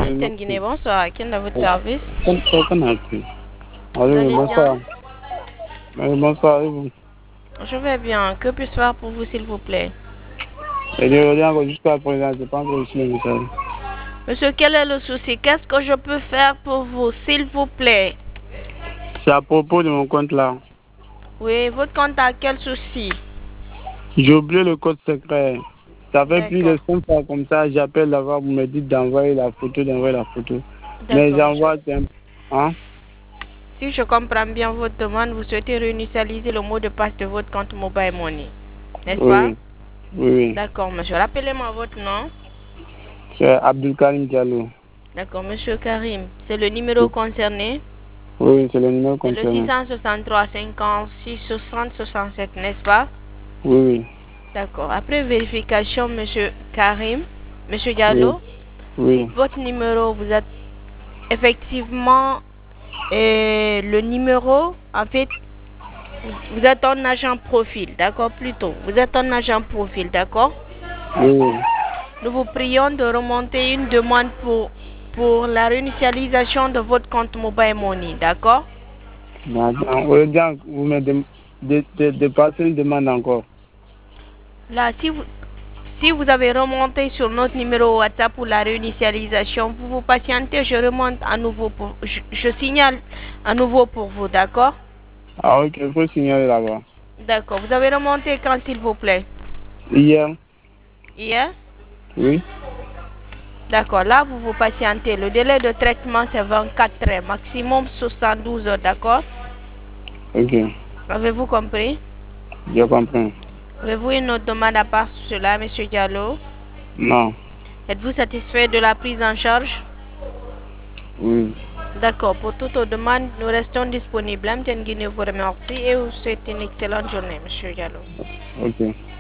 Blamten Guinée, bonsoir. Quel est votre service? Allô, Vous allez bonsoir. bien? Bonsoir, et vous? Je vais bien. Que puis-je faire pour vous, s'il vous plaît? Et je reviens encore jusqu'à présent, je n'ai pas encore reçu le message. Monsieur, quel est le souci? Qu'est-ce que je peux faire pour vous, s'il vous plaît? C'est à propos de mon compte là. Oui, votre compte a quel souci? J'ai oublié le code secret. Ça fait plus D'accord. de 5 fois comme ça, j'appelle là-bas, vous me dites d'envoyer la photo, Mais D'accord, monsieur. j'envoie, hein? Si je comprends bien votre demande, vous souhaitez réinitialiser le mot de passe de votre compte Mobile Money, n'est-ce pas? Oui, oui. D'accord, monsieur. Rappelez-moi votre nom. C'est Abdulkarim Diallo. D'accord, monsieur Karim. C'est le numéro concerné. Oui, c'est le numéro C'est le concerné. 663 56 60 67, n'est-ce pas? Oui, D'accord. Après vérification, monsieur Karim, monsieur oui, Diallo, oui. votre numéro, vous êtes effectivement le numéro, en fait, vous êtes un agent profil, d'accord, plutôt. Vous êtes un agent profil, d'accord? Oui. Nous vous prions de remonter une demande pour la réinitialisation de votre compte Mobile Money, d'accord? Maintenant, vous me dépassez une demande encore. Là, si vous avez remonté sur notre numéro WhatsApp pour la réinitialisation, vous patientez, je remonte à nouveau je signale à nouveau pour vous, d'accord? Ah ok, il faut signaler là-bas. D'accord. Vous avez remonté quand, s'il vous plaît? Hier, Hier? oui. D'accord. Là, vous patientez. Le délai de traitement, c'est 24 heures, maximum 72 heures, d'accord? Ok, Avez-vous compris? je comprends. Avez-vous une autre demande à part cela, monsieur Diallo? Non, Êtes-vous satisfait de la prise en charge? oui. D'accord. Pour toute autre demande, nous restons disponibles. Amten Guinée vous remercie et vous souhaite une excellente journée, monsieur Diallo. Ok.